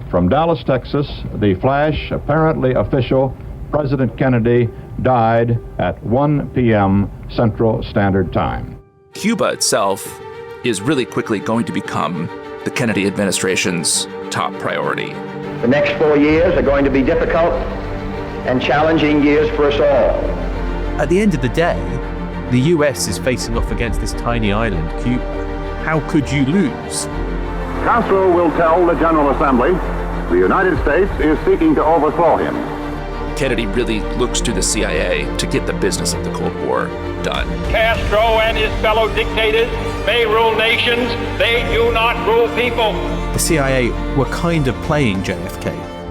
From Dallas, Texas, the flash, apparently official, President Kennedy died at 1 p.m. Central Standard Time. Cuba itself is really quickly going to become the Kennedy administration's top priority. The next 4 years are going to be difficult and challenging years for us all. At the end of the day, the US is facing off against this tiny island, Cuba. How could you lose? Castro will tell the General Assembly the United States is seeking to overthrow him. Kennedy really looks to the CIA to get the business of the Cold War done. Castro and his fellow dictators may rule nations, they do not rule people. The CIA were kind of playing JFK.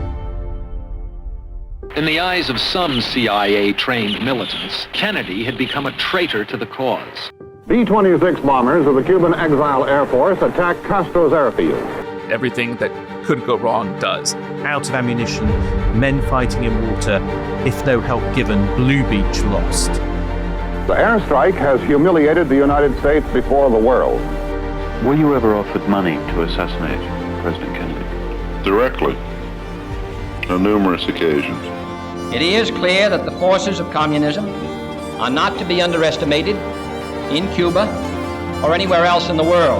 In the eyes of some CIA-trained militants, Kennedy had become a traitor to the cause. B-26 bombers of the Cuban Exile Air Force attacked Castro's airfield. Everything that could go wrong does. Out of ammunition, men fighting in water, if no help given, Blue Beach lost. The airstrike has humiliated the United States before the world. Were you ever offered money to assassinate President Kennedy? Directly, on numerous occasions. It is clear that the forces of communism are not to be underestimated in Cuba or anywhere else in the world.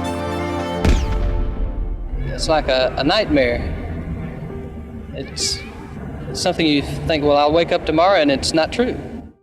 It's like a nightmare. It's something you think, well, I'll wake up tomorrow and it's not true.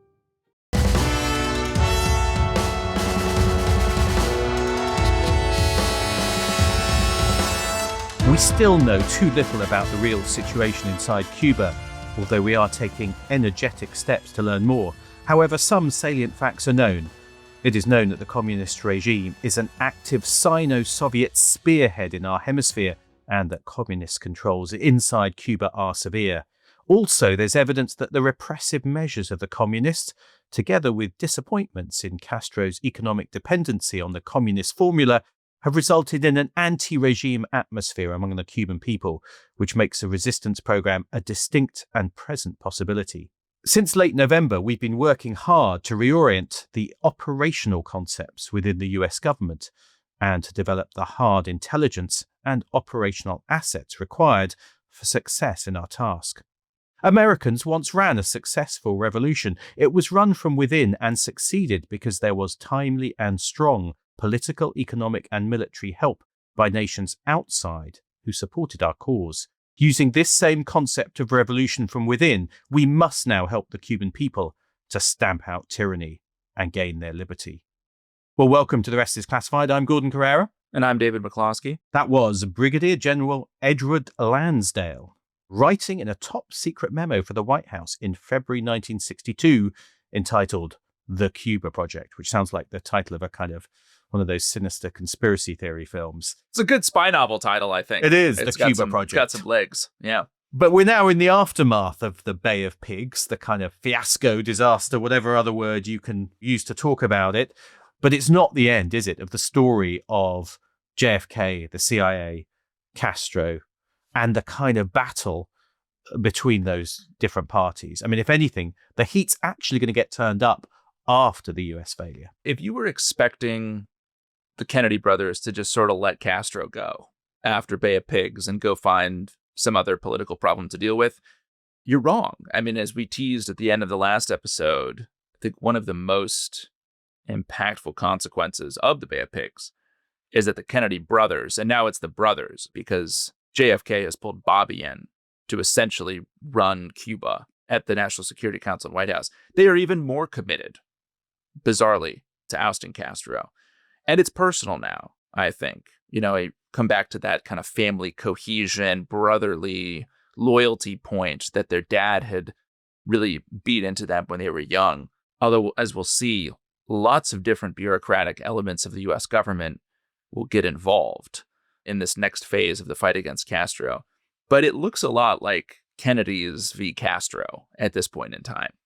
We still know too little about the real situation inside Cuba, although we are taking energetic steps to learn more. However, some salient facts are known. It is known that the communist regime is an active Sino-Soviet spearhead in our hemisphere, and that communist controls inside Cuba are severe. Also, there's evidence that the repressive measures of the communists, together with disappointments in Castro's economic dependency on the communist formula, have resulted in an anti-regime atmosphere among the Cuban people, which makes a resistance program a distinct and present possibility. Since late November, we've been working hard to reorient the operational concepts within the US government and to develop the hard intelligence and operational assets required for success in our task. Americans once ran a successful revolution. It was run from within and succeeded because there was timely and strong political, economic, and military help by nations outside who supported our cause. Using this same concept of revolution from within, we must now help the Cuban people to stamp out tyranny and gain their liberty. Well, welcome to The Rest is Classified. I'm Gordon Carrera. And I'm David McCloskey. That was Brigadier General Edward Lansdale, writing in a top-secret memo for the White House in February 1962, entitled The Cuba Project, which sounds like the title of a kind of one of those sinister conspiracy theory films. It's a good spy novel title, I think. It is, The Cuba Project. It's got some legs, yeah. But we're now in the aftermath of the Bay of Pigs, the kind of fiasco, disaster, whatever other word you can use to talk about it. But it's not the end, is it, of the story of JFK, the CIA, Castro, and the kind of battle between those different parties. I mean, if anything, the heat's actually going to get turned up after the US failure. If you were expecting the Kennedy brothers to just sort of let Castro go after Bay of Pigs and go find some other political problem to deal with, you're wrong. I mean, as we teased at the end of the last episode, I think one of the most impactful consequences of the Bay of Pigs is that the Kennedy brothers, and now it's the brothers, because JFK has pulled Bobby in to essentially run Cuba at the National Security Council and White House. They are even more committed, bizarrely, to ousting Castro. And it's personal now, I think. You know, I come back to that kind of family cohesion, brotherly loyalty point that their dad had really beat into them when they were young. Although, as we'll see, lots of different bureaucratic elements of the U.S. government will get involved in this next phase of the fight against Castro. But it looks a lot like Kennedy's v. Castro at this point in time.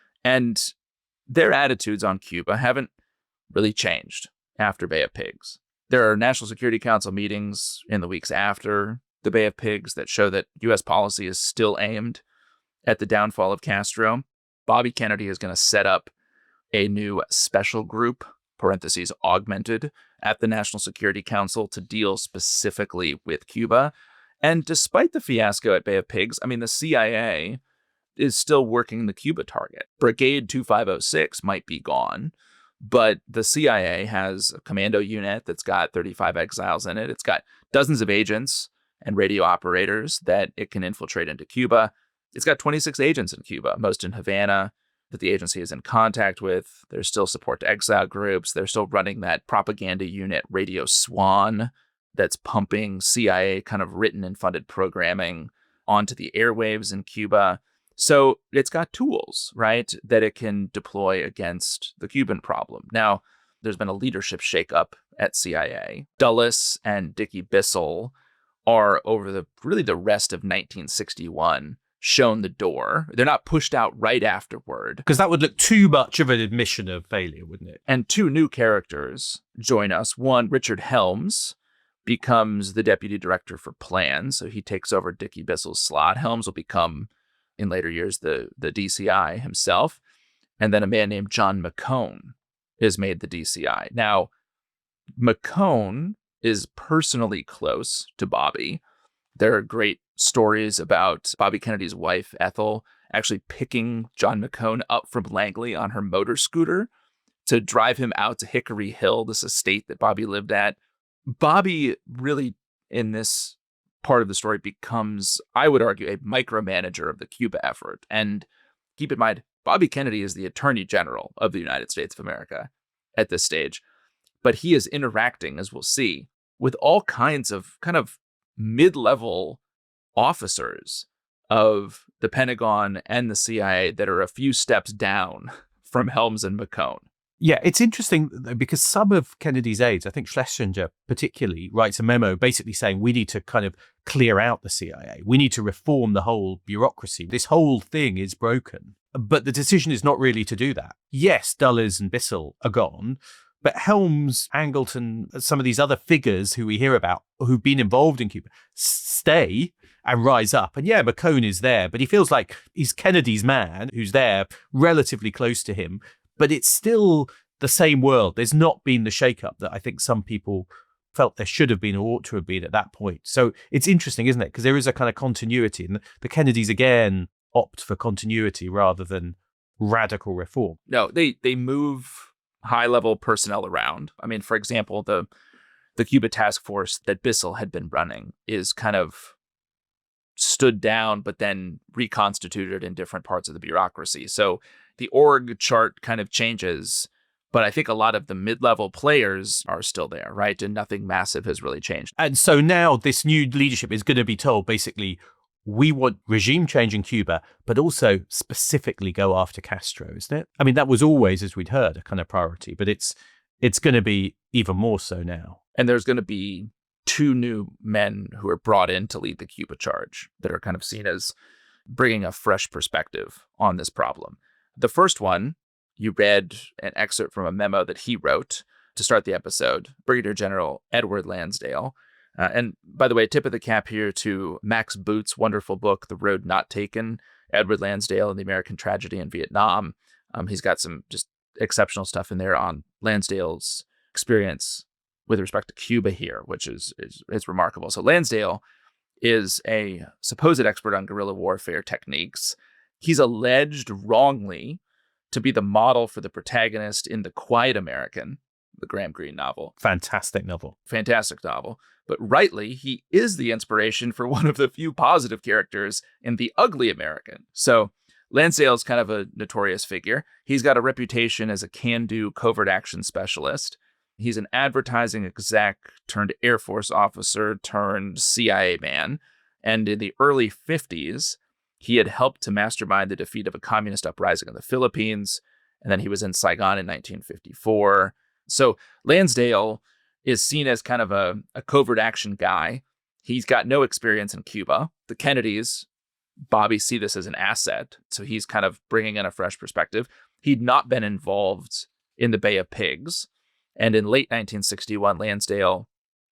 And their attitudes on Cuba haven't really changed after Bay of Pigs. There are National Security Council meetings in the weeks after the Bay of Pigs that show that U.S. policy is still aimed at the downfall of Castro. Bobby Kennedy is going to set up a new special group, parentheses augmented, at the National Security Council to deal specifically with Cuba. And despite the fiasco at Bay of Pigs, I mean, the CIA is still working the Cuba target. Brigade 2506 might be gone, but the CIA has a commando unit that's got 35 exiles in it. It's got dozens of agents and radio operators that it can infiltrate into Cuba. It's got 26 agents in Cuba, most in Havana, that the agency is in contact with. There's still support to exile groups. They're still running that propaganda unit, Radio Swan, that's pumping CIA kind of written and funded programming onto the airwaves in Cuba. So it's got tools, right, that it can deploy against the Cuban problem. Now, there's been a leadership shakeup at CIA. Dulles and Dickie Bissell are, over the rest of 1961, shown the door. They're not pushed out right afterward. Because that would look too much of an admission of failure, wouldn't it? And two new characters join us. One, Richard Helms, becomes the deputy director for plans. So he takes over Dickie Bissell's slot. Helms will become, in later years, the DCI himself. And then a man named John McCone is made the DCI. Now, McCone is personally close to Bobby. There are great stories about Bobby Kennedy's wife, Ethel, actually picking John McCone up from Langley on her motor scooter to drive him out to Hickory Hill, this estate that Bobby lived at. Bobby really, in this part of the story, becomes, I would argue, a micromanager of the Cuba effort. And keep in mind, Bobby Kennedy is the Attorney General of the United States of America at this stage. But he is interacting, as we'll see, with all kinds of kind of mid-level officers of the Pentagon and the CIA that are a few steps down from Helms and McCone. Yeah, it's interesting though, because some of Kennedy's aides, I think Schlesinger particularly, writes a memo basically saying we need to kind of clear out the CIA. We need to reform the whole bureaucracy. This whole thing is broken. But the decision is not really to do that. Yes, Dulles and Bissell are gone, but Helms, Angleton, some of these other figures who we hear about who've been involved in Cuba stay and rise up. And yeah, McCone is there, but he feels like he's Kennedy's man who's there relatively close to him. But it's still the same world. There's not been the shakeup that I think some people felt there should have been or ought to have been at that point. So it's interesting, isn't it? Because there is a kind of continuity. And the Kennedys, again, opt for continuity rather than radical reform. No, they move high-level personnel around. I mean, for example, the Cuba task force that Bissell had been running is kind of stood down, but then reconstituted in different parts of the bureaucracy. So the org chart kind of changes, but I think a lot of the mid-level players are still there, right? And nothing massive has really changed. And so now this new leadership is going to be told, basically, we want regime change in Cuba, but also specifically go after Castro, isn't it? I mean, that was always, as we'd heard, a kind of priority, but it's going to be even more so now. And there's going to be two new men who are brought in to lead the Cuba charge that are kind of seen as bringing a fresh perspective on this problem. The first one, you read an excerpt from a memo that he wrote to start the episode, Brigadier General Edward Lansdale. And by the way, tip of the cap here to Max Boot's wonderful book, The Road Not Taken, Edward Lansdale and the American Tragedy in Vietnam. He's got some just exceptional stuff in there on Lansdale's experience with respect to Cuba here, which is remarkable. So Lansdale is a supposed expert on guerrilla warfare techniques. He's alleged wrongly to be the model for the protagonist in The Quiet American, the Graham Greene novel. Fantastic novel. Fantastic novel. But rightly, he is the inspiration for one of the few positive characters in The Ugly American. So Lansdale's kind of a notorious figure. He's got a reputation as a can-do covert action specialist. He's an advertising exec turned Air Force officer turned CIA man. And in the early 50s, he had helped to mastermind the defeat of a communist uprising in the Philippines. And then he was in Saigon in 1954. So Lansdale is seen as kind of a covert action guy. He's got no experience in Cuba. The Kennedys, Bobby, see this as an asset. So he's kind of bringing in a fresh perspective. He'd not been involved in the Bay of Pigs. And in late 1961, Lansdale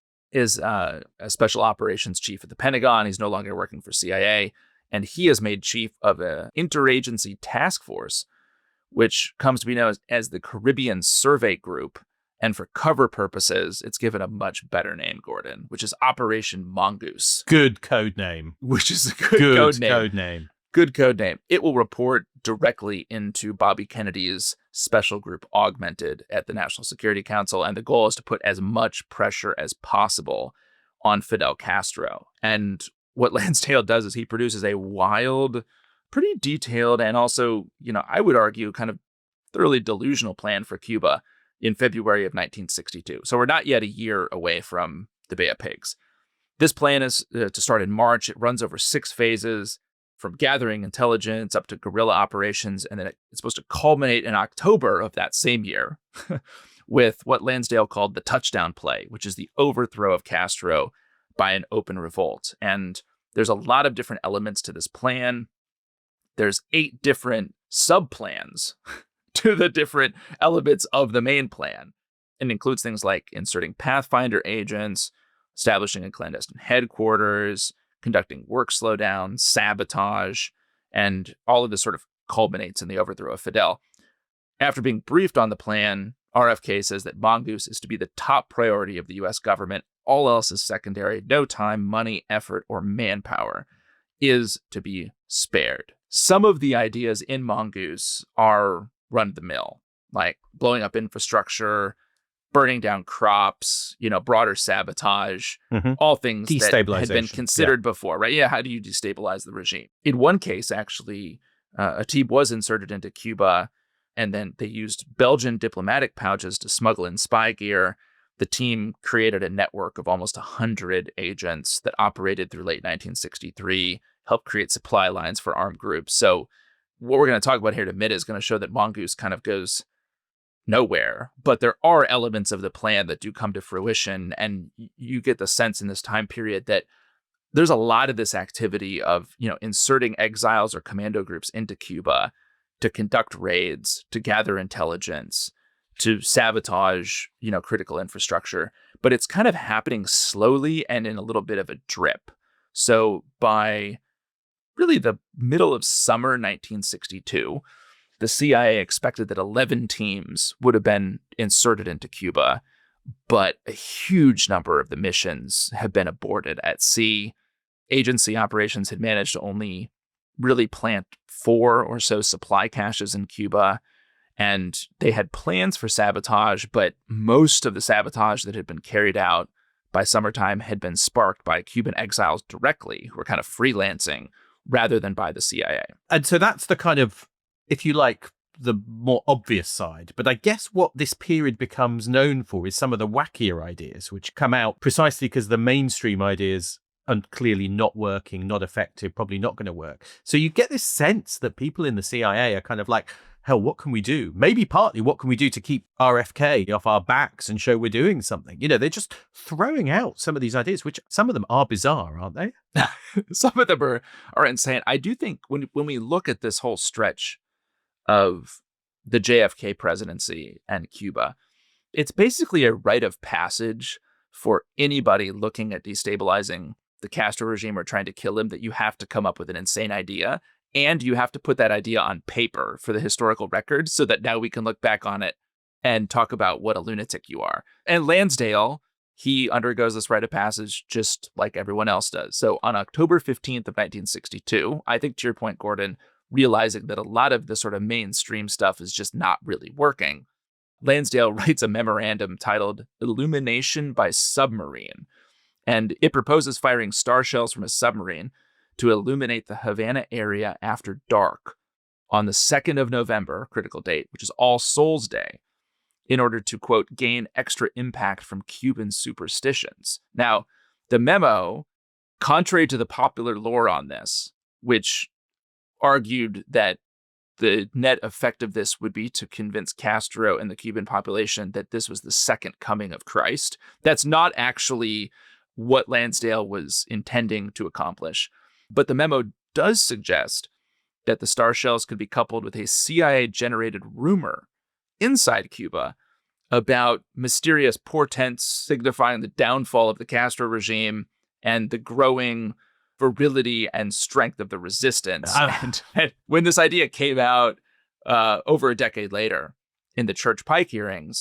is a special operations chief at the Pentagon. He's no longer working for CIA. And he is made chief of an interagency task force, which comes to be known as the Caribbean Survey Group. And for cover purposes, it's given a much better name, Gordon, which is Operation Mongoose. Good code name. Which is a good code name. Good code name. It will report directly into Bobby Kennedy's special group Augmented at the National Security Council. And the goal is to put as much pressure as possible on Fidel Castro. And what Lansdale does is he produces a wild, pretty detailed, and also, I would argue kind of thoroughly delusional plan for Cuba in February of 1962. So we're not yet a year away from the Bay of Pigs. This plan is to start in March. It runs over 6 phases, from gathering intelligence up to guerrilla operations, and then it's supposed to culminate in October of that same year with what Lansdale called the touchdown play, which is the overthrow of Castro by an open revolt. And there's a lot of different elements to this plan. There's 8 different sub-plans to the different elements of the main plan. It includes things like inserting Pathfinder agents, establishing a clandestine headquarters, conducting work slowdown, sabotage, and all of this sort of culminates in the overthrow of Fidel. After being briefed on the plan, RFK says that Mongoose is to be the top priority of the U.S. government. All else is secondary. No time, money, effort, or manpower is to be spared. Some of the ideas in Mongoose are run-of-the-mill, like blowing up infrastructure, burning down crops, broader sabotage, all things that had been considered before, right? Yeah, how do you destabilize the regime? In one case, actually, Atib was inserted into Cuba, and then they used Belgian diplomatic pouches to smuggle in spy gear. The team created a network of almost 100 agents that operated through late 1963, helped create supply lines for armed groups. So what we're going to talk about here in a minute is going to show that Mongoose kind of goes nowhere, but there are elements of the plan that do come to fruition. And you get the sense in this time period that there's a lot of this activity of, inserting exiles or commando groups into Cuba to conduct raids, to gather intelligence, to sabotage, critical infrastructure. But it's kind of happening slowly and in a little bit of a drip. So by really the middle of summer 1962, the CIA expected that 11 teams would have been inserted into Cuba, but a huge number of the missions have been aborted at sea. Agency operations had managed to only really plant 4 or so supply caches in Cuba, and they had plans for sabotage, but most of the sabotage that had been carried out by summertime had been sparked by Cuban exiles directly, who were kind of freelancing, rather than by the CIA. And so that's the kind of, if you like, the more obvious side. But I guess what this period becomes known for is some of the wackier ideas, which come out precisely because the mainstream ideas are clearly not working, not effective, probably not going to work. So you get this sense that people in the CIA are kind of like, hell, what can we do? Maybe partly what can we do to keep RFK off our backs and show we're doing something? They're just throwing out some of these ideas, which some of them are bizarre, aren't they? Some of them are insane. I do think when we look at this whole stretch of the JFK presidency and Cuba, it's basically a rite of passage for anybody looking at destabilizing the Castro regime or trying to kill him, that you have to come up with an insane idea, and you have to put that idea on paper for the historical record so that now we can look back on it and talk about what a lunatic you are. And Lansdale, he undergoes this rite of passage just like everyone else does. So on October 15th of 1962, I think to your point, Gordon, realizing that a lot of the sort of mainstream stuff is just not really working, Lansdale writes a memorandum titled Illumination by Submarine, and it proposes firing star shells from a submarine to illuminate the Havana area after dark on the 2nd of November, critical date, which is All Souls Day, in order to, quote, gain extra impact from Cuban superstitions. Now, the memo, contrary to the popular lore on this, which argued that the net effect of this would be to convince Castro and the Cuban population that this was the second coming of Christ, that's not actually what Lansdale was intending to accomplish. But the memo does suggest that the star shells could be coupled with a CIA-generated rumor inside Cuba about mysterious portents signifying the downfall of the Castro regime and the growing virility and strength of the resistance. And when this idea came out over a decade later in the Church Pike hearings,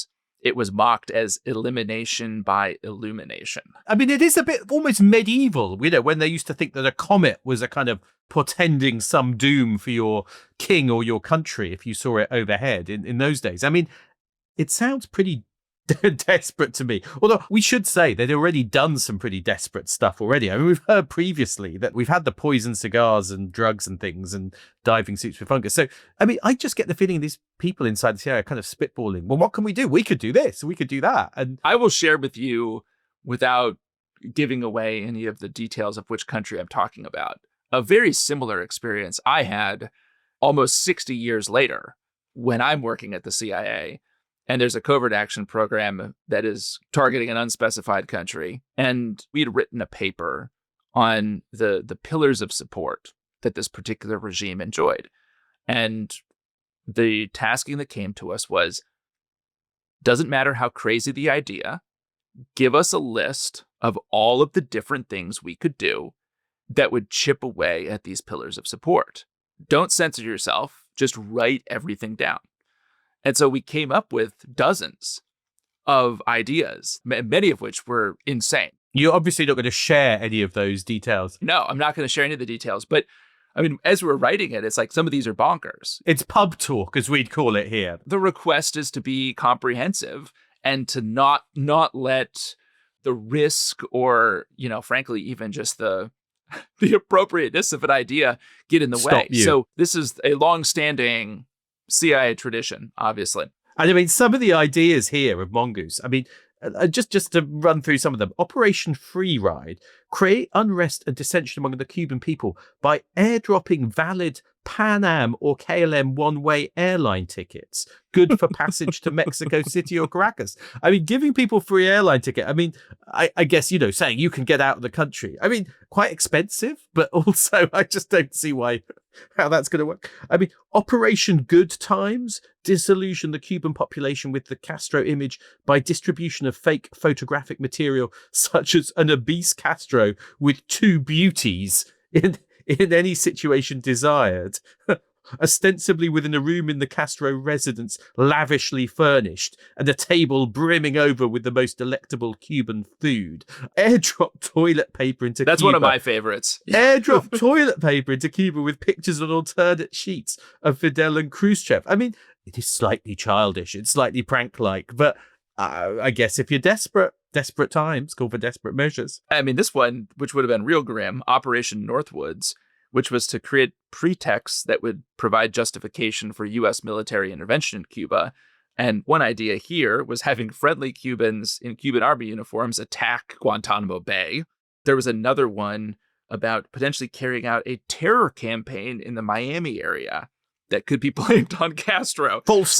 it was mocked as elimination by illumination. I mean, it is a bit almost medieval, when they used to think that a comet was a kind of portending some doom for your king or your country if you saw it overhead in those days. I mean, it sounds pretty desperate to me. Although we should say they'd already done some pretty desperate stuff already. I mean, we've heard previously that we've had the poison cigars and drugs and things and diving suits with fungus. So, I mean, I just get the feeling these people inside the CIA are kind of spitballing. Well, what can we do? We could do this. We could do that. And I will share with you, without giving away any of the details of which country I'm talking about, a very similar experience I had almost 60 years later when I'm working at the CIA. And there's a covert action program that is targeting an unspecified country. And we had written a paper on the pillars of support that this particular regime enjoyed. And the tasking that came to us was, doesn't matter how crazy the idea, give us a list of all of the different things we could do that would chip away at these pillars of support. Don't censor yourself, just write everything down. And so we came up with dozens of ideas, many of which were insane. You're obviously not going to share any of those details. No, I'm not going to share any of the details. But I mean, as we're writing it, it's like some of these are bonkers. It's pub talk, as we'd call it here. The request is to be comprehensive and to not let the risk or, frankly, even just the appropriateness of an idea get in the way. You. So this is a long-standing CIA tradition, obviously. And I mean, some of the ideas here of Mongoose, I mean, just to run through some of them. Operation Free Ride, create unrest and dissension among the Cuban people by airdropping valid Pan Am or KLM one-way airline tickets, good for passage to Mexico City or Caracas. I mean, giving people free airline ticket. I mean, I guess, saying you can get out of the country. I mean, quite expensive, but also I just don't see how that's going to work. I mean, Operation Good Times, disillusion the Cuban population with the Castro image by distribution of fake photographic material, such as an obese Castro with two beauties in any situation desired, ostensibly within a room in the Castro residence lavishly furnished and a table brimming over with the most delectable Cuban food. Airdrop toilet paper into That's Cuba. one of my favorites. Airdrop toilet paper into Cuba with pictures on alternate sheets of Fidel and Khrushchev. I mean, it is slightly childish. It's slightly prank-like, but I guess if you're desperate times call for desperate measures. I mean, this one, which would have been real grim, Operation Northwoods, which was to create pretexts that would provide justification for U.S. military intervention in Cuba. And one idea here was having friendly Cubans in Cuban Army uniforms attack Guantanamo Bay. There was another one about potentially carrying out a terror campaign in the Miami area that could be blamed on Castro. False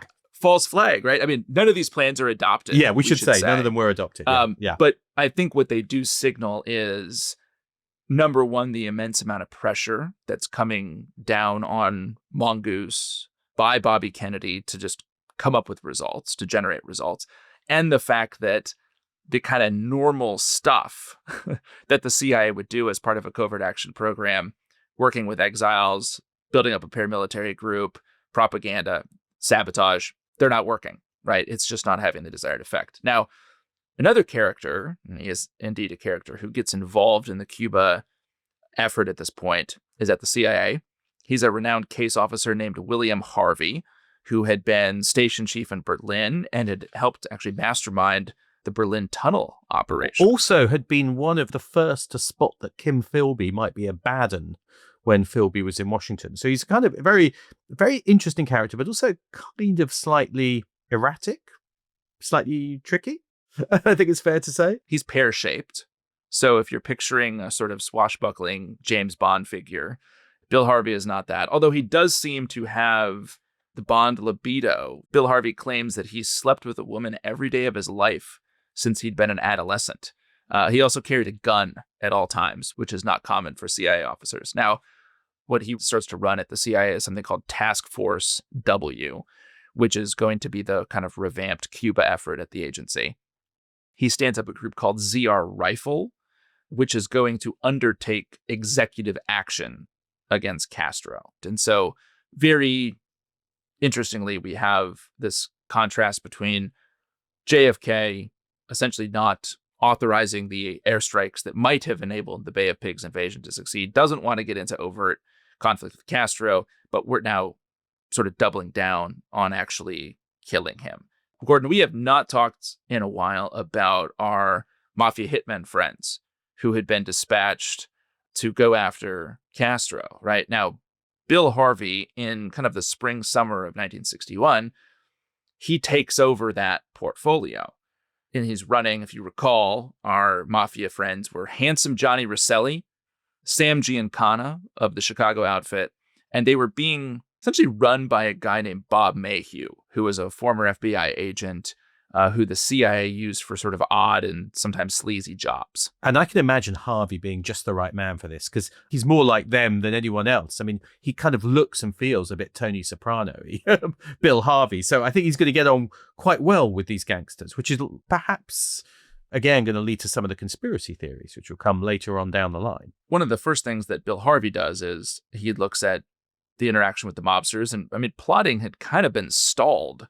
flag, right? I mean, none of these plans are adopted. Yeah, we should say none of them were adopted. Yeah. But I think what they do signal is, number one, the immense amount of pressure that's coming down on Mongoose by Bobby Kennedy to just come up with results, to generate results. And the fact that the kind of normal stuff that the CIA would do as part of a covert action program, working with exiles, building up a paramilitary group, propaganda, sabotage, they're not working, right? It's just not having the desired effect. Now, another character, and he is indeed a character who gets involved in the Cuba effort at this point, is at the CIA. He's a renowned case officer named William Harvey, who had been station chief in Berlin and had helped actually mastermind the Berlin Tunnel operation. Also had been one of the first to spot that Kim Philby might be a bad un when Philby was in Washington. So he's kind of a very, very interesting character, but also kind of slightly erratic, slightly tricky. I think it's fair to say. He's pear-shaped. So if you're picturing a sort of swashbuckling James Bond figure, Bill Harvey is not that. Although he does seem to have the Bond libido. Bill Harvey claims that he slept with a woman every day of his life since he'd been an adolescent. He also carried a gun at all times, which is not common for CIA officers. Now, what he starts to run at the CIA is something called Task Force W, which is going to be the kind of revamped Cuba effort at the agency. He stands up a group called ZR Rifle, which is going to undertake executive action against Castro. And so, very interestingly, we have this contrast between JFK essentially not authorizing the airstrikes that might have enabled the Bay of Pigs invasion to succeed, doesn't want to get into overt conflict with Castro, but we're now sort of doubling down on actually killing him. Gordon, we have not talked in a while about our mafia hitmen friends who had been dispatched to go after Castro, right? Now, Bill Harvey, in kind of the spring, summer of 1961, he takes over that portfolio. And he's running, if you recall, our mafia friends were Handsome Johnny Rosselli, Sam Giancana of the Chicago outfit, and they were being essentially run by a guy named Bob Mayhew, who was a former FBI agent who the CIA used for sort of odd and sometimes sleazy jobs. And I can imagine Harvey being just the right man for this, because he's more like them than anyone else. I mean, he kind of looks and feels a bit Tony Soprano-y, Bill Harvey. So I think he's going to get on quite well with these gangsters, which is perhaps, again, going to lead to some of the conspiracy theories, which will come later on down the line. One of the first things that Bill Harvey does is he looks at the interaction with the mobsters. And I mean, plotting had kind of been stalled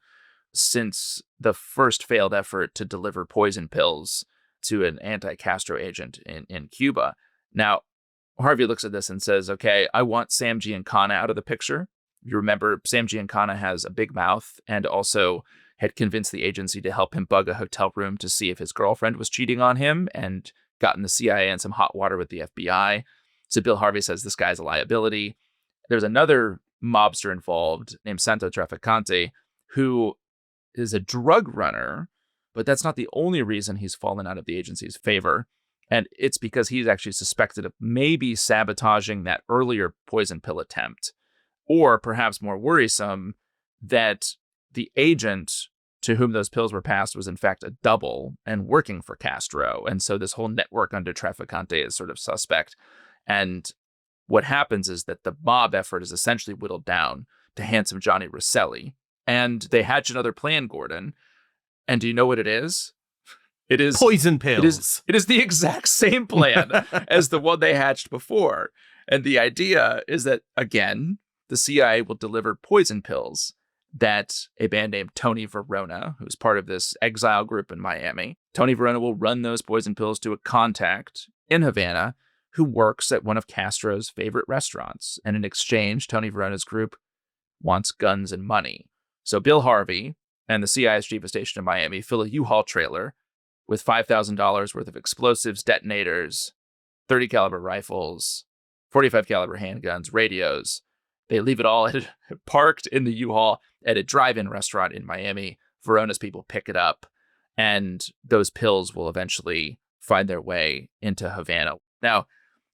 since the first failed effort to deliver poison pills to an anti-Castro agent in Cuba. Now, Harvey looks at this and says, okay, I want Sam Giancana out of the picture. You remember, Sam Giancana has a big mouth and also had convinced the agency to help him bug a hotel room to see if his girlfriend was cheating on him and gotten the CIA in some hot water with the FBI. So Bill Harvey says this guy's a liability. There's another mobster involved named Santo Trafficante who is a drug runner, but that's not the only reason he's fallen out of the agency's favor. And it's because he's actually suspected of maybe sabotaging that earlier poison pill attempt, or perhaps more worrisome, that the agent to whom those pills were passed was in fact a double and working for Castro. And so this whole network under Trafficante is sort of suspect. And what happens is that the mob effort is essentially whittled down to Handsome Johnny Rosselli. And they hatch another plan, Gordon. And do you know what it is? It is poison pills. It is the exact same plan as the one they hatched before. And the idea is that, again, the CIA will deliver poison pills that a band named Tony Verona, who's part of this exile group in Miami, Tony Verona will run those poison pills to a contact in Havana who works at one of Castro's favorite restaurants. And in exchange, Tony Verona's group wants guns and money. So Bill Harvey and the CIA's chief of station in Miami fill a U-Haul trailer with $5,000 worth of explosives, detonators, 30 caliber rifles, 45 caliber handguns, radios. They leave it all parked in the U-Haul at a drive-in restaurant in Miami. Verona's people pick it up, and those pills will eventually find their way into Havana. Now,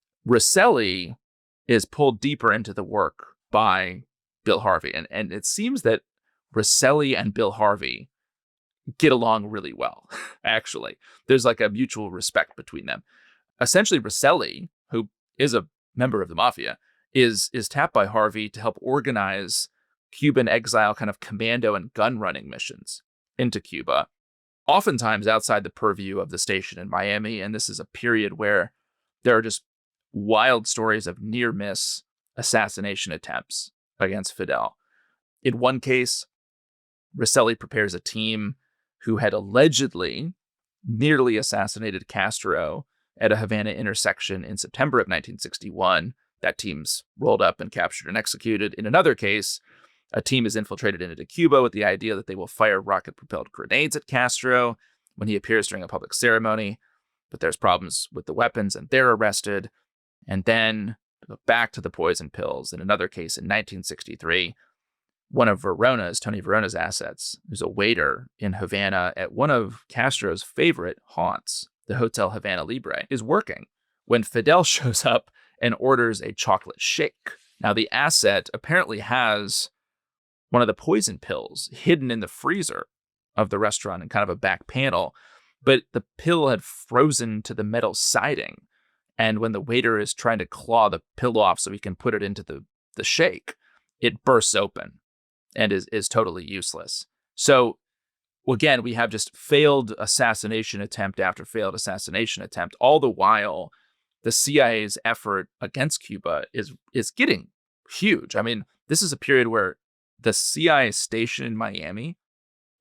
Rosselli is pulled deeper into the work by Bill Harvey, and it seems that Rosselli and Bill Harvey get along really well, actually. There's like a mutual respect between them. Essentially, Rosselli, who is a member of the mafia, is tapped by Harvey to help organize Cuban exile kind of commando and gun running missions into Cuba, oftentimes outside the purview of the station in Miami. And this is a period where there are just wild stories of near-miss assassination attempts against Fidel. In one case, Rosselli prepares a team who had allegedly nearly assassinated Castro at a Havana intersection in September of 1961. That team's rolled up and captured and executed. In another case, a team is infiltrated into Cuba with the idea that they will fire rocket-propelled grenades at Castro when he appears during a public ceremony, but there's problems with the weapons and they're arrested. And then back to the poison pills. In another case in 1963, one of Tony Verona's assets, who's a waiter in Havana at one of Castro's favorite haunts, the Hotel Havana Libre, is working when Fidel shows up and orders a chocolate shake. Now, the asset apparently has one of the poison pills hidden in the freezer of the restaurant in kind of a back panel, but the pill had frozen to the metal siding. And when the waiter is trying to claw the pill off so he can put it into the shake, it bursts open and is totally useless. So, again, we have just failed assassination attempt after failed assassination attempt. All the while, the CIA's effort against Cuba is getting huge. I mean, this is a period where the CIA station in Miami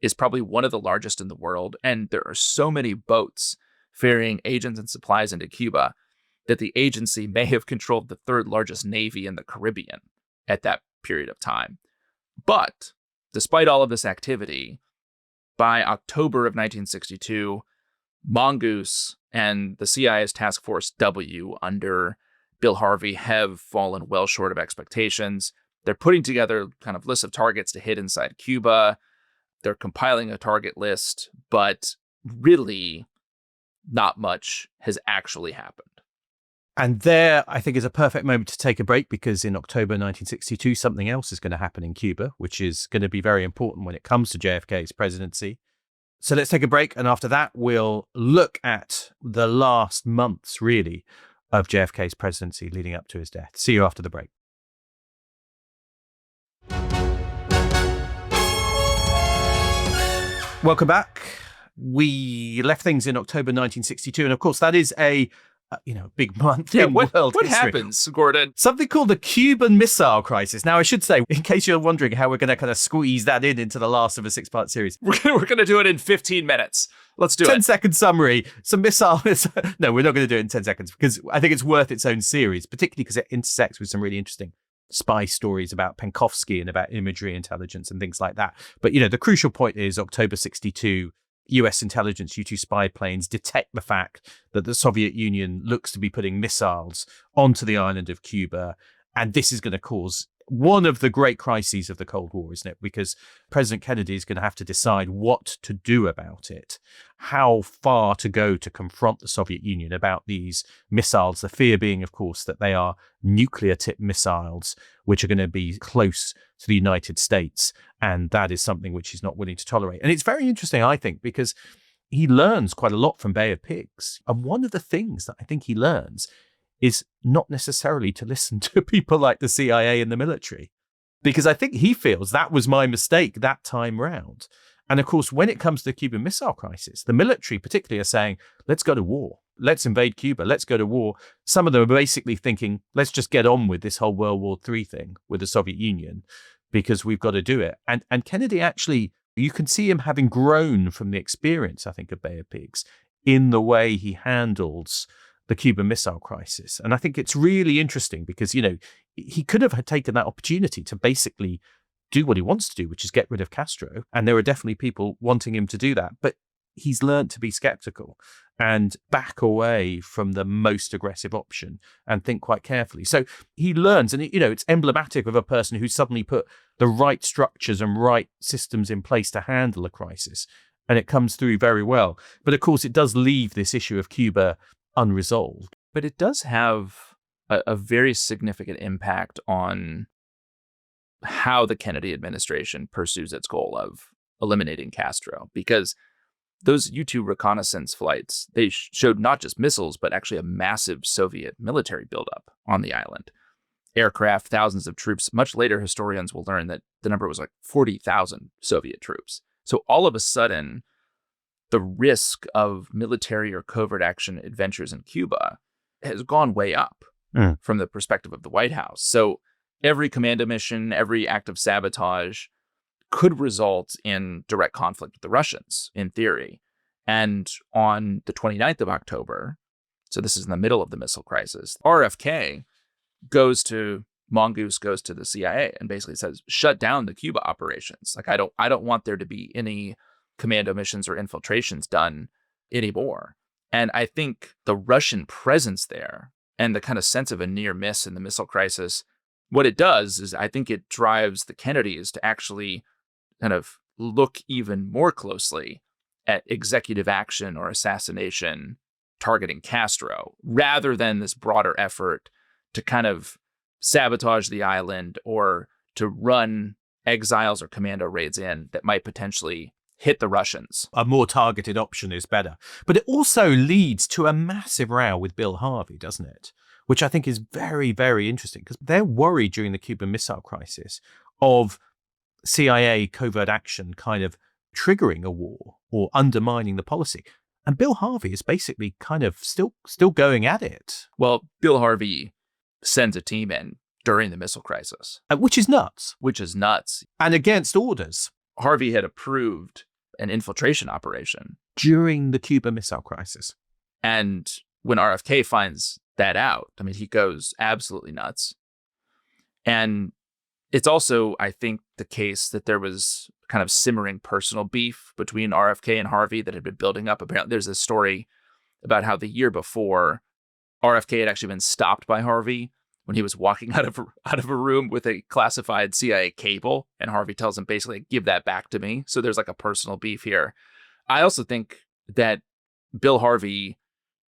is probably one of the largest in the world, and there are so many boats ferrying agents and supplies into Cuba that the agency may have controlled the third largest navy in the Caribbean at that period of time. But despite all of this activity, by October of 1962, Mongoose and the CIA's Task Force W under Bill Harvey have fallen well short of expectations. They're putting together kind of lists of targets to hit inside Cuba. They're compiling a target list, but really not much has actually happened. And there, I think, is a perfect moment to take a break, because in October 1962, something else is going to happen in Cuba, which is going to be very important when it comes to JFK's presidency. So let's take a break. And after that, we'll look at the last months, really, of JFK's presidency leading up to his death. See you after the break. Welcome back. We left things in October 1962. And of course, that is a big month in world what history. happens, Gordon? Something called the Cuban Missile Crisis. Now, I should say, in case you're wondering how we're going to kind of squeeze that into the last of a 6-part series. We're going to do it in 15 minutes. Let's do 10-second summary. Some missiles. No, we're not going to do it in 10 seconds because I think it's worth its own series, particularly because it intersects with some really interesting spy stories about Penkovsky and about imagery intelligence and things like that. But, the crucial point is October 62, US intelligence U-2 spy planes detect the fact that the Soviet Union looks to be putting missiles onto the island of Cuba. And this is going to cause one of the great crises of the Cold War, isn't it? Because President Kennedy is going to have to decide what to do about it, how far to go to confront the Soviet Union about these missiles. The fear being, of course, that they are nuclear-tipped missiles, which are going to be close to the United States. And that is something which he's not willing to tolerate. And it's very interesting, I think, because he learns quite a lot from Bay of Pigs. And one of the things that I think he learns is not necessarily to listen to people like the CIA and the military, because I think he feels that was my mistake that time round. And of course, when it comes to the Cuban Missile Crisis, the military particularly are saying, let's go to war. Let's invade Cuba. Let's go to war. Some of them are basically thinking, let's just get on with this whole World War III thing with the Soviet Union because we've got to do it. And Kennedy actually, you can see him having grown from the experience, I think, of Bay of Pigs in the way he handles the Cuban Missile Crisis. And I think it's really interesting because, he could have taken that opportunity to basically do what he wants to do, which is get rid of Castro. And there are definitely people wanting him to do that. But he's learned to be skeptical and back away from the most aggressive option and think quite carefully. So he learns, and it's emblematic of a person who suddenly put the right structures and right systems in place to handle a crisis. And it comes through very well. But of course, it does leave this issue of Cuba unresolved. But it does have a very significant impact on how the Kennedy administration pursues its goal of eliminating Castro, because those U-2 reconnaissance flights, they showed not just missiles, but actually a massive Soviet military buildup on the island. Aircraft, thousands of troops. Much later, historians will learn that the number was like 40,000 Soviet troops. So all of a sudden, the risk of military or covert action adventures in Cuba has gone way up from the perspective of the White House. So every commando mission, every act of sabotage could result in direct conflict with the Russians, in theory. And on the 29th of October, so this is in the middle of the missile crisis, RFK Mongoose goes to the CIA and basically says, shut down the Cuba operations. Like, I don't want there to be any commando missions or infiltrations done anymore. And I think the Russian presence there and the kind of sense of a near miss in the missile crisis, what it does is I think it drives the Kennedys to actually kind of look even more closely at executive action or assassination targeting Castro, rather than this broader effort to kind of sabotage the island or to run exiles or commando raids in that might potentially hit the Russians. A more targeted option is better. But it also leads to a massive row with Bill Harvey, doesn't it? Which I think is very, very interesting, because they're worried during the Cuban Missile Crisis of CIA covert action kind of triggering a war or undermining the policy. And Bill Harvey is basically kind of still going at it. Well, Bill Harvey sends a team in during the missile crisis. Which is nuts. Which is nuts. And against orders. Harvey had approved an infiltration operation during the Cuba Missile Crisis. And when RFK finds that out, I mean, he goes absolutely nuts. And it's also, I think, the case that there was kind of simmering personal beef between RFK and Harvey that had been building up. Apparently, there's a story about how the year before, RFK had actually been stopped by Harvey when he was walking out of a room with a classified CIA cable, and Harvey tells him basically, give that back to me. So there's like a personal beef here. I also think that Bill Harvey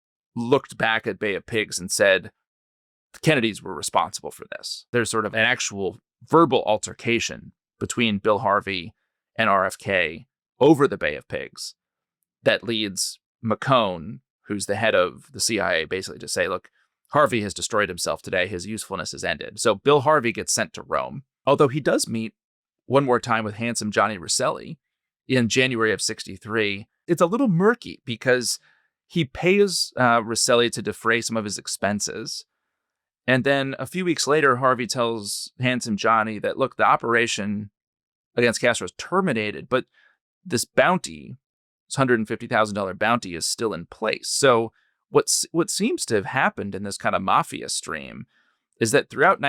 looked back at Bay of Pigs and said, the Kennedys were responsible for this. There's sort of an actual verbal altercation between Bill Harvey and RFK over the Bay of Pigs that leads McCone, who's the head of the CIA, basically to say, look, Harvey has destroyed himself today. His usefulness has ended. So Bill Harvey gets sent to Rome, although he does meet one more time with handsome Johnny Rosselli in January of 1963. It's a little murky because he pays Rosselli to defray some of his expenses. And then a few weeks later, Harvey tells handsome Johnny that, look, the operation against Castro is terminated, but this bounty, this $150,000 bounty, is still in place. So what seems to have happened in this kind of mafia stream is that throughout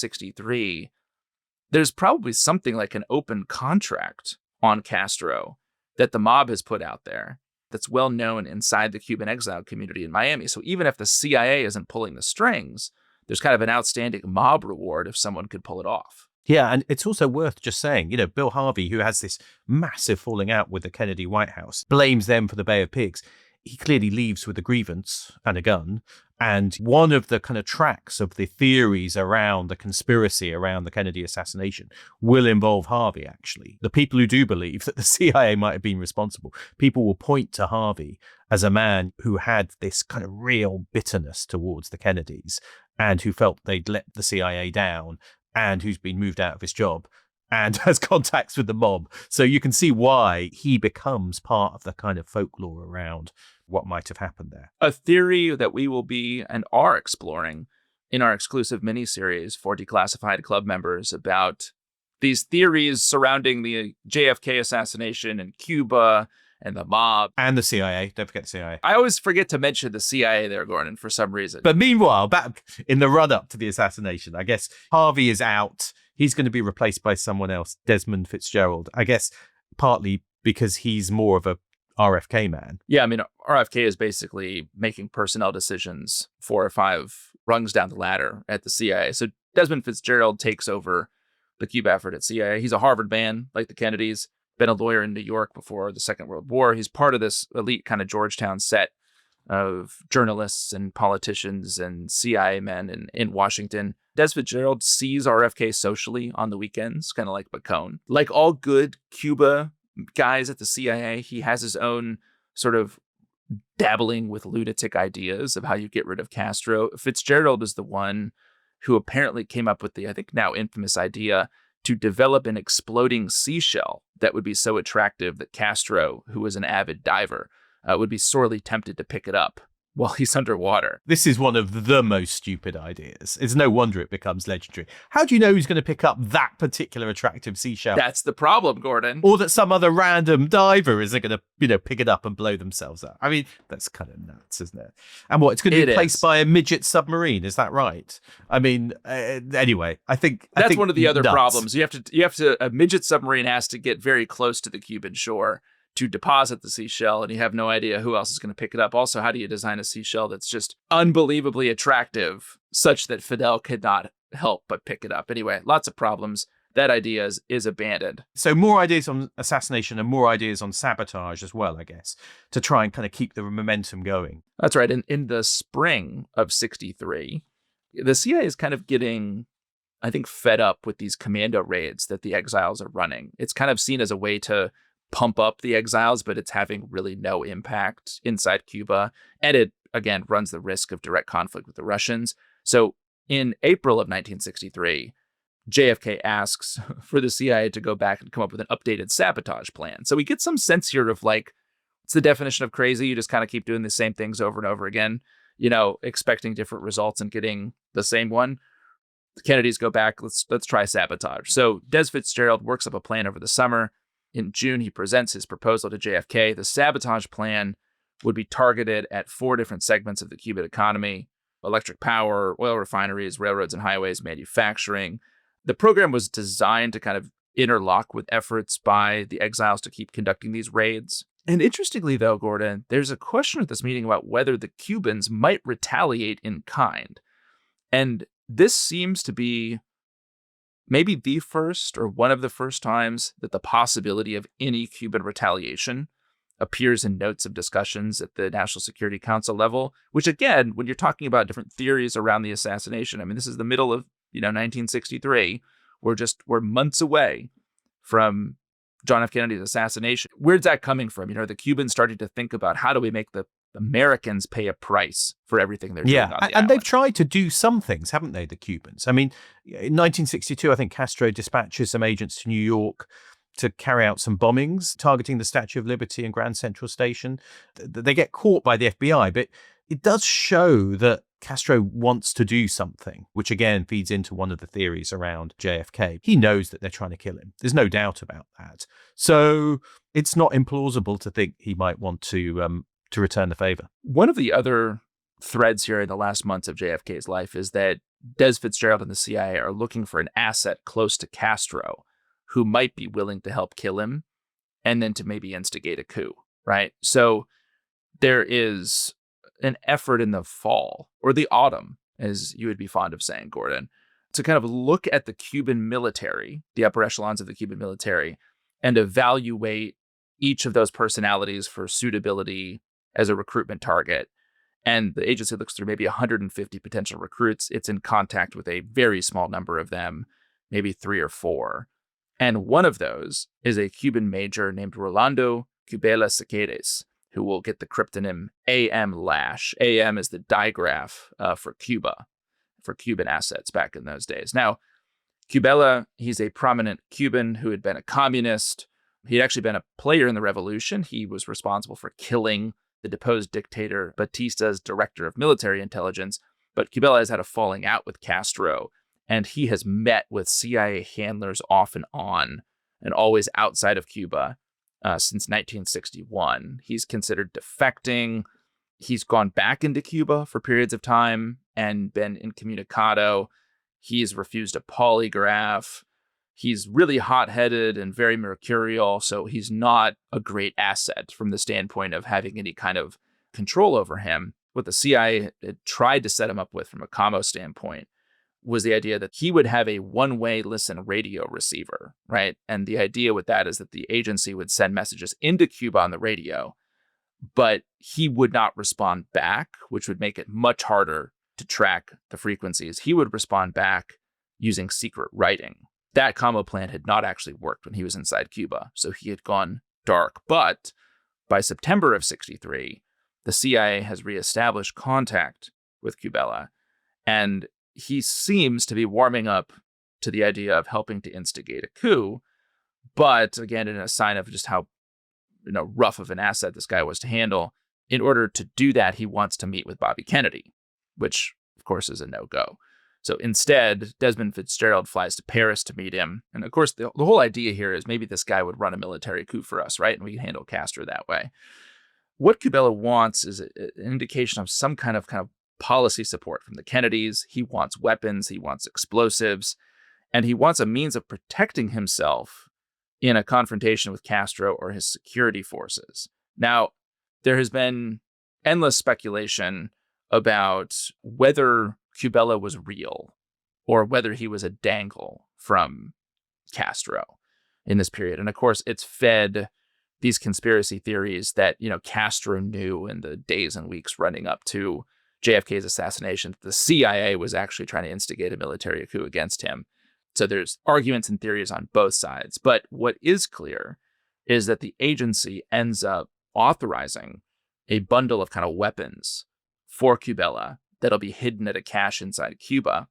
1963, there's probably something like an open contract on Castro that the mob has put out there that's well known inside the Cuban exile community in Miami. So even if the CIA isn't pulling the strings, there's kind of an outstanding mob reward if someone could pull it off. Yeah, and it's also worth just saying, you know, Bill Harvey, who has this massive falling out with the Kennedy White House, blames them for the Bay of Pigs. He clearly leaves with a grievance and a gun. And one of the kind of tracks of the theories around the conspiracy around the Kennedy assassination will involve Harvey, actually. The people who do believe that the CIA might have been responsible, people will point to Harvey as a man who had this kind of real bitterness towards the Kennedys and who felt they'd let the CIA down and who's been moved out of his job and has contacts with the mob. So you can see why he becomes part of the kind of folklore around what might have happened there. A theory that we will be and are exploring in our exclusive miniseries for Declassified Club members about these theories surrounding the JFK assassination in Cuba and the mob. And the CIA. Don't forget the CIA. I always forget to mention the CIA there, Gordon, for some reason. But meanwhile, back in the run-up to the assassination, I guess Harvey is out. He's going to be replaced by someone else, Desmond Fitzgerald. I guess partly because he's more of a RFK man. Yeah, I mean, RFK is basically making personnel decisions 4 or 5 rungs down the ladder at the CIA. So Desmond Fitzgerald takes over the Cuba effort at CIA. He's a Harvard man, like the Kennedys, been a lawyer in New York before the Second World War. He's part of this elite kind of Georgetown set of journalists and politicians and CIA men in Washington. Des Fitzgerald sees RFK socially on the weekends, kind of like McCone. Like all good Cuba guys at the CIA, he has his own sort of dabbling with lunatic ideas of how you get rid of Castro. Fitzgerald is the one who apparently came up with the, I think now infamous idea to develop an exploding seashell that would be so attractive that Castro, who was an avid diver, would be sorely tempted to pick it up while he's underwater. This is one of the most stupid ideas. It's no wonder it becomes legendary. How do you know who's going to pick up that particular attractive seashell? That's the problem, Gordon. Or that some other random diver isn't going to, pick it up and blow themselves up. I mean, that's kind of nuts, isn't it? And what, it's going to be replaced by a midget submarine? Is that right? I mean, anyway, I think that's one of the other nuts. problems. You have to. A midget submarine has to get very close to the Cuban shore to deposit the seashell, and you have no idea who else is going to pick it up. Also, how do you design a seashell that's just unbelievably attractive, such that Fidel could not help but pick it up? Anyway, lots of problems. That idea is abandoned. So more ideas on assassination and more ideas on sabotage as well, I guess, to try and kind of keep the momentum going. That's right. In the spring of 1963, the CIA is kind of getting, I think, fed up with these commando raids that the exiles are running. It's kind of seen as a way to pump up the exiles, but it's having really no impact inside Cuba. And it, again, runs the risk of direct conflict with the Russians. So in April of 1963, JFK asks for the CIA to go back and come up with an updated sabotage plan. So we get some sense here of like, it's the definition of crazy. You just kind of keep doing the same things over and over again, expecting different results and getting the same one. The Kennedys go back, let's try sabotage. So Des Fitzgerald works up a plan over the summer. In June, he presents his proposal to JFK. The sabotage plan would be targeted at 4 different segments of the Cuban economy: electric power, oil refineries, railroads and highways, manufacturing. The program was designed to kind of interlock with efforts by the exiles to keep conducting these raids. And interestingly, though, Gordon, there's a question at this meeting about whether the Cubans might retaliate in kind. And this seems to be maybe the first or one of the first times that the possibility of any Cuban retaliation appears in notes of discussions at the National Security Council level, which, again, when you're talking about different theories around the assassination, I mean, this is the middle of 1963. We're months away from John F. Kennedy's assassination. Where's that coming from? The Cubans started to think about, how do we make the Americans pay a price for everything they're doing on the and island? they've tried to do some things, haven't they, the Cubans? I mean, in 1962, I think Castro dispatches some agents to New York to carry out some bombings targeting the Statue of Liberty and Grand Central Station. They get caught by the FBI, but it does show that Castro wants to do something, which again feeds into one of the theories around JFK. He knows that they're trying to kill him. There's no doubt about that. So it's not implausible to think he might want to return the favor. One of the other threads here in the last months of JFK's life is that Des Fitzgerald and the CIA are looking for an asset close to Castro who might be willing to help kill him and then to maybe instigate a coup, right? So there is an effort in the fall, or the autumn, as you would be fond of saying, Gordon, to kind of look at the Cuban military, the upper echelons of the Cuban military, and evaluate each of those personalities for suitability as a recruitment target. And the agency looks through maybe 150 potential recruits. It's in contact with a very small number of them, maybe 3 or 4. And one of those is a Cuban major named Rolando Cubela Sequeires, who will get the cryptonym AM Lash. AM is the digraph for Cuba, for Cuban assets back in those days. Now, Cubela, he's a prominent Cuban who had been a communist. He'd actually been a player in the revolution. He was responsible for killing the deposed dictator Batista's director of military intelligence. But Cubela has had a falling out with Castro, and he has met with CIA handlers off and on, and always outside of Cuba. Since 1961. He's considered defecting. He's gone back into Cuba for periods of time and been incommunicado. He's refused a polygraph. He's really hot-headed and very mercurial, so he's not a great asset from the standpoint of having any kind of control over him. What the CIA had tried to set him up with from a commo standpoint was the idea that he would have a one-way listen radio receiver, right? And the idea with that is that the agency would send messages into Cuba on the radio, but he would not respond back, which would make it much harder to track the frequencies. He would respond back using secret writing. That combo plan had not actually worked when he was inside Cuba, so he had gone dark. But by September of 63, the CIA has reestablished contact with Cubela, and he seems to be warming up to the idea of helping to instigate a coup, but again, in a sign of just how rough of an asset this guy was to handle. In order to do that, he wants to meet with Bobby Kennedy, which, of course, is a no-go. So instead, Desmond Fitzgerald flies to Paris to meet him. And of course, the whole idea here is maybe this guy would run a military coup for us, right? And we can handle Castro that way. What Cubela wants is an indication of some kind of policy support from the Kennedys. He wants weapons, he wants explosives, and he wants a means of protecting himself in a confrontation with Castro or his security forces. Now, there has been endless speculation about whether Cubela was real or whether he was a dangle from Castro in this period. And of course, it's fed these conspiracy theories that, Castro knew in the days and weeks running up to JFK's assassination, the CIA was actually trying to instigate a military coup against him. So there's arguments and theories on both sides. But what is clear is that the agency ends up authorizing a bundle of weapons for Cubela that'll be hidden at a cache inside Cuba.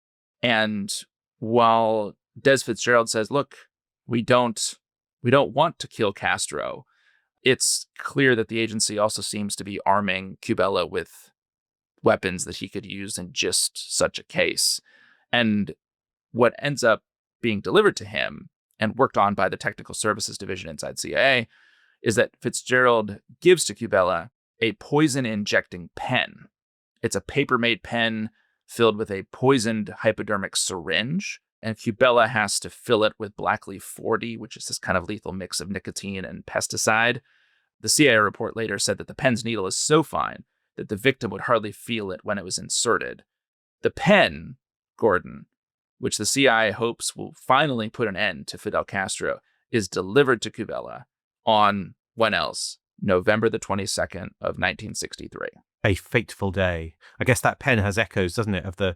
And while Des Fitzgerald says, look, we don't want to kill Castro, it's clear that the agency also seems to be arming Cubela with weapons that he could use in just such a case. And what ends up being delivered to him and worked on by the Technical Services Division inside CIA, is that Fitzgerald gives to Cubella a poison-injecting pen. It's a paper-made pen filled with a poisoned hypodermic syringe, and Cubella has to fill it with Blackleaf 40, which is this kind of lethal mix of nicotine and pesticide. The CIA report later said that the pen's needle is so fine that the victim would hardly feel it when it was inserted. The pen, Gordon, which the CIA hopes will finally put an end to Fidel Castro, is delivered to Cubella on, when else? November the 22nd of 1963. A fateful day. I guess that pen has echoes, doesn't it, of the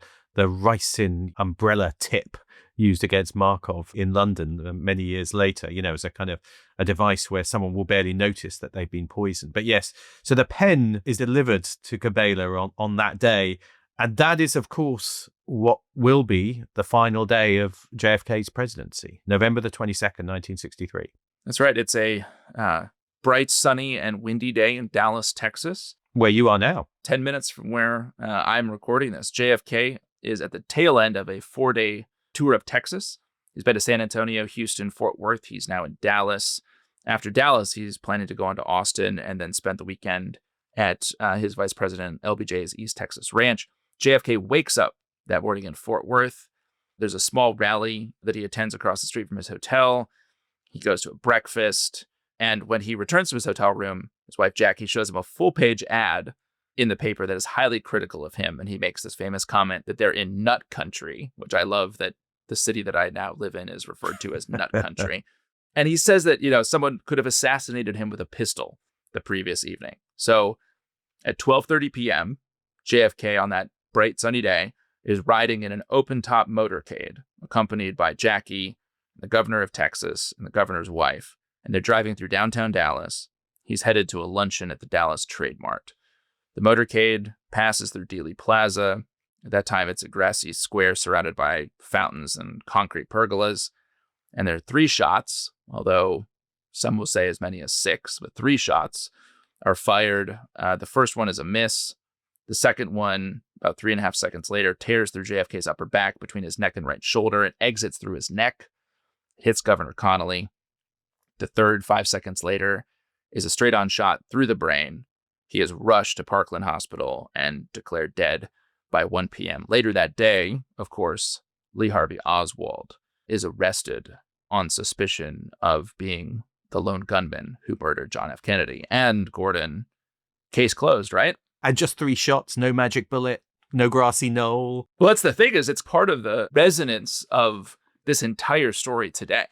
ricin umbrella tip used against Markov in London many years later, as a kind of a device where someone will barely notice that they've been poisoned. But yes, so the pen is delivered to Cubella on that day. And that is, of course, what will be the final day of JFK's presidency, November the 22nd, 1963. That's right. It's a bright, sunny, and windy day in Dallas, Texas. Where you are now. 10 minutes from where I'm recording this. JFK is at the tail end of a 4-day tour of Texas. He's been to San Antonio, Houston, Fort Worth. He's now in Dallas. After Dallas, he's planning to go on to Austin and then spend the weekend at his vice president LBJ's East Texas ranch. JFK wakes up that morning in Fort Worth. There's a small rally that he attends across the street from his hotel. He goes to a breakfast. And when he returns to his hotel room, his wife Jackie shows him a full-page ad in the paper that is highly critical of him. And he makes this famous comment that they're in nut country, which I love that the city that I now live in is referred to as nut country. And he says that, someone could have assassinated him with a pistol the previous evening. So at 12:30 p.m., JFK on that bright sunny day is riding in an open-top motorcade accompanied by Jackie, the governor of Texas, and the governor's wife. And they're driving through downtown Dallas. He's headed to a luncheon at the Dallas Trade Mart. The motorcade passes through Dealey Plaza. At that time, it's a grassy square surrounded by fountains and concrete pergolas. And there are 3 shots, although some will say as many as 6, but 3 shots are fired. The first one is a miss. The second one, about 3.5 seconds later, tears through JFK's upper back between his neck and right shoulder and exits through his neck, hits Governor Connally. The third, 5 seconds later, is a straight-on shot through the brain. He is rushed to Parkland Hospital and declared dead by 1 p.m. Later that day, of course, Lee Harvey Oswald is arrested on suspicion of being the lone gunman who murdered John F. Kennedy. And, Gordon, case closed, right? And just 3 shots, no magic bullet, no grassy knoll. Well, that's the thing, is it's part of the resonance of this entire story today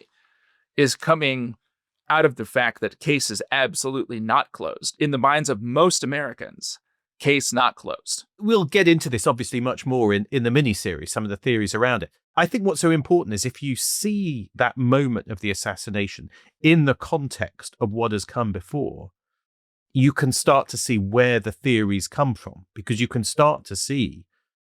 is coming out of the fact that case is absolutely not closed. In the minds of most Americans, case not closed. We'll get into this obviously much more in the miniseries, some of the theories around it. I think what's so important is if you see that moment of the assassination in the context of what has come before, you can start to see where the theories come from, because you can start to see,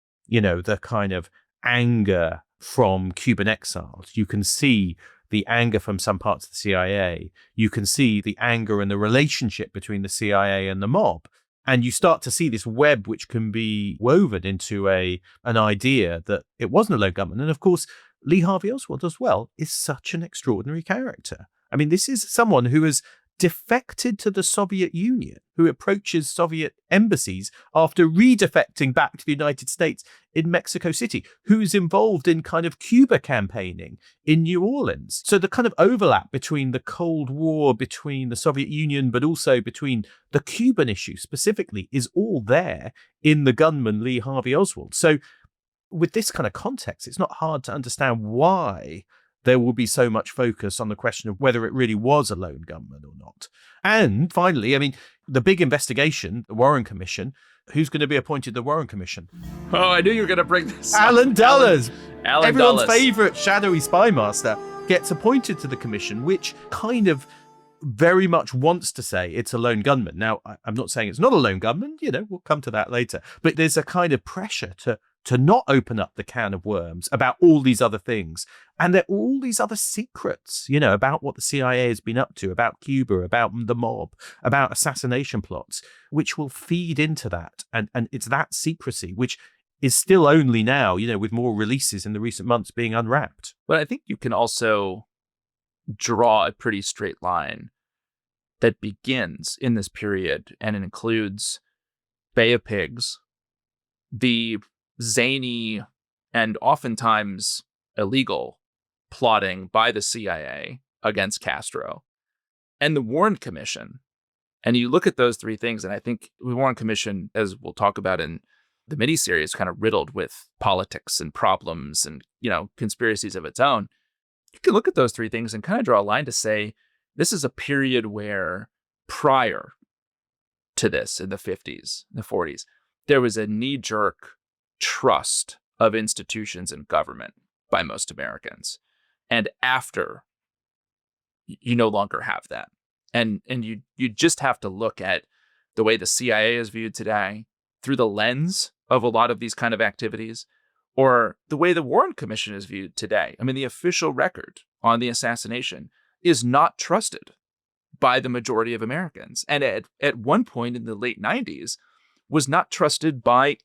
the kind of anger from Cuban exiles. You can see the anger from some parts of the CIA. You can see the anger and the relationship between the CIA and the mob. And you start to see this web which can be woven into an idea that it wasn't a lone gunman. And of course, Lee Harvey Oswald as well is such an extraordinary character. I mean, this is someone who has defected to the Soviet Union, who approaches Soviet embassies after redefecting back to the United States in Mexico City, who's involved in kind of Cuba campaigning in New Orleans. So the kind of overlap between the Cold War, between the Soviet Union, but also between the Cuban issue specifically is all there in the gunman Lee Harvey Oswald. So with this kind of context, it's not hard to understand why there will be so much focus on the question of whether it really was a lone gunman or not. And finally, I mean, the big investigation, the Warren Commission, who's going to be appointed the Warren Commission? Oh, I knew you were going to bring this Alan up. Dulles. Alan Everyone's Dulles. favorite shadowy spy master gets appointed to the commission, which kind of very much wants to say it's a lone gunman. Now, I'm not saying it's not a lone gunman, we'll come to that later. But there's a kind of pressure to not open up the can of worms about all these other things. And there are all these other secrets, about what the CIA has been up to, about Cuba, about the mob, about assassination plots, which will feed into that. And it's that secrecy, which is still only now, with more releases in the recent months being unwrapped. But I think you can also draw a pretty straight line that begins in this period, and it includes Bay of Pigs, the zany and oftentimes illegal plotting by the CIA against Castro, and the Warren Commission. And you look at those three things, and I think the Warren Commission, as we'll talk about in the miniseries, kind of riddled with politics and problems and, conspiracies of its own. You can look at those three things and kind of draw a line to say, this is a period where prior to this, in the 50s, the 40s, there was a knee-jerk trust of institutions and government by most Americans. And after, you no longer have that. And you just have to look at the way the CIA is viewed today through the lens of a lot of these kind of activities, or the way the Warren Commission is viewed today. I mean, the official record on the assassination is not trusted by the majority of Americans. And at one point in the late 90s, was not trusted by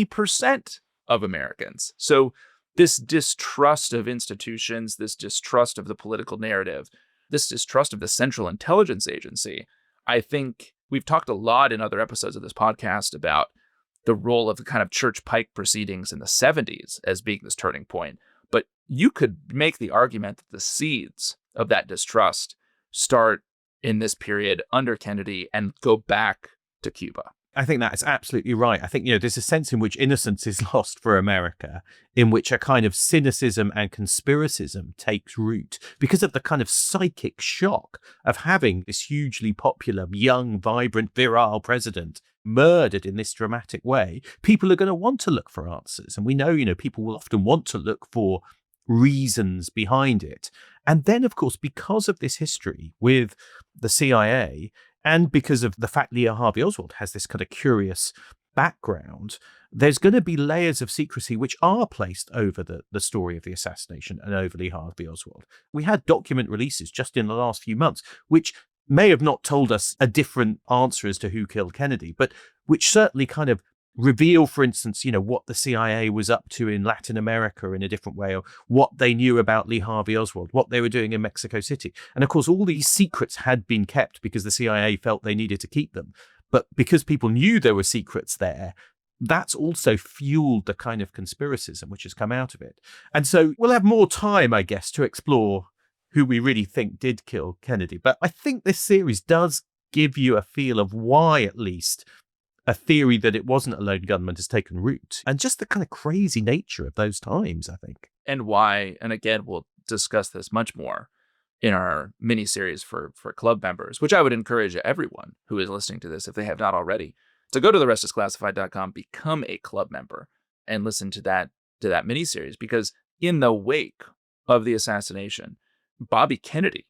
80% of Americans. So this distrust of institutions, this distrust of the political narrative, this distrust of the Central Intelligence Agency, I think we've talked a lot in other episodes of this podcast about the role of the kind of Church Pike proceedings in the 70s as being this turning point. But you could make the argument that the seeds of that distrust start in this period under Kennedy and go back to Cuba. I think that is absolutely right. I think, there's a sense in which innocence is lost for America, in which a kind of cynicism and conspiracism takes root because of the kind of psychic shock of having this hugely popular, young, vibrant, virile president murdered in this dramatic way. People are going to want to look for answers. And we know, people will often want to look for reasons behind it. And then, of course, because of this history with the CIA, and because of the fact Lee Harvey Oswald has this kind of curious background, there's going to be layers of secrecy which are placed over the story of the assassination and over Lee Harvey Oswald. We had document releases just in the last few months, which may have not told us a different answer as to who killed Kennedy, but which certainly kind of reveal, for instance, what the CIA was up to in Latin America in a different way, or what they knew about Lee Harvey Oswald, what they were doing in Mexico City. And of course, all these secrets had been kept because the CIA felt they needed to keep them. But because people knew there were secrets there, that's also fueled the kind of conspiracism which has come out of it. And so we'll have more time, I guess, to explore who we really think did kill Kennedy. But I think this series does give you a feel of why, at least, a theory that it wasn't a lone gunman has taken root, and just the kind of crazy nature of those times, I think. And why, and again, we'll discuss this much more in our mini-series for club members, which I would encourage everyone who is listening to this, if they have not already, to go to therestisclassified.com, become a club member, and listen to that mini-series, because in the wake of the assassination, Bobby Kennedy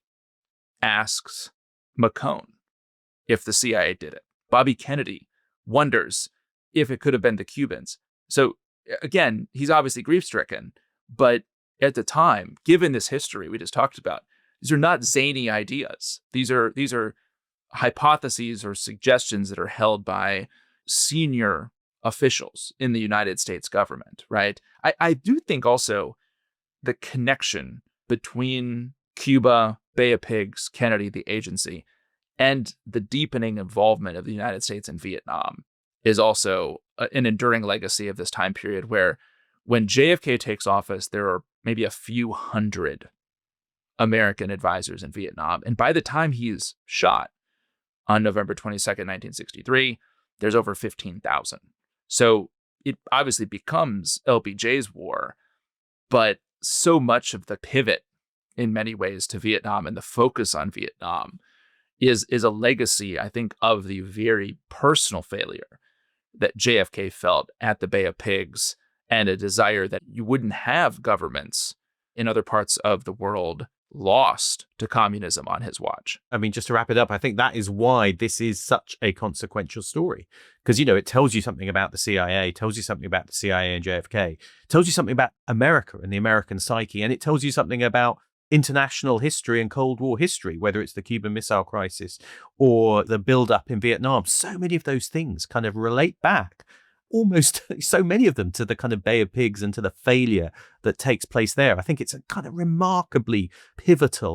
asks McCone if the CIA did it. Bobby Kennedy wonders if it could have been the Cubans. So again, he's obviously grief-stricken, but at the time, given this history we just talked about, these are not zany ideas. These are hypotheses or suggestions that are held by senior officials in the United States government, right? I do think also the connection between Cuba, Bay of Pigs, Kennedy, the agency, and the deepening involvement of the United States in Vietnam is also an enduring legacy of this time period, where when JFK takes office, there are maybe a few hundred American advisors in Vietnam. And by the time he's shot on November 22nd, 1963, there's over 15,000. So it obviously becomes LBJ's war, but so much of the pivot in many ways to Vietnam and the focus on Vietnam is a legacy, I think, of the very personal failure that JFK felt at the Bay of Pigs, and a desire that you wouldn't have governments in other parts of the world lost to communism on his watch. I mean, just to wrap it up, I think that is why this is such a consequential story. Because, it tells you something about the CIA, tells you something about the CIA and JFK, tells you something about America and the American psyche, and it tells you something about international history and Cold War history, whether it's the Cuban Missile Crisis or the build-up in Vietnam. So many of those things kind of relate back, almost so many of them, to the kind of Bay of Pigs and to the failure that takes place there. I think it's a kind of remarkably pivotal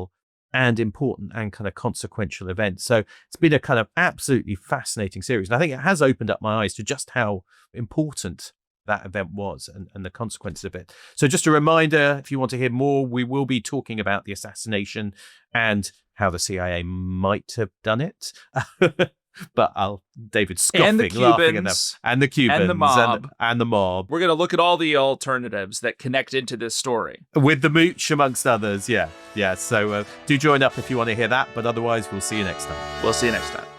and important and kind of consequential event. So it's been a kind of absolutely fascinating series. And I think it has opened up my eyes to just how important that event was and the consequences of it. So just a reminder, if you want to hear more, we will be talking about the assassination and how the CIA might have done it. But David scoffing, and the laughing at them, and the Cubans, and the mob, and the mob. We're going to look at all the alternatives that connect into this story, with the mooch amongst others. Yeah. So do join up if you want to hear that. But otherwise, we'll see you next time. We'll see you next time.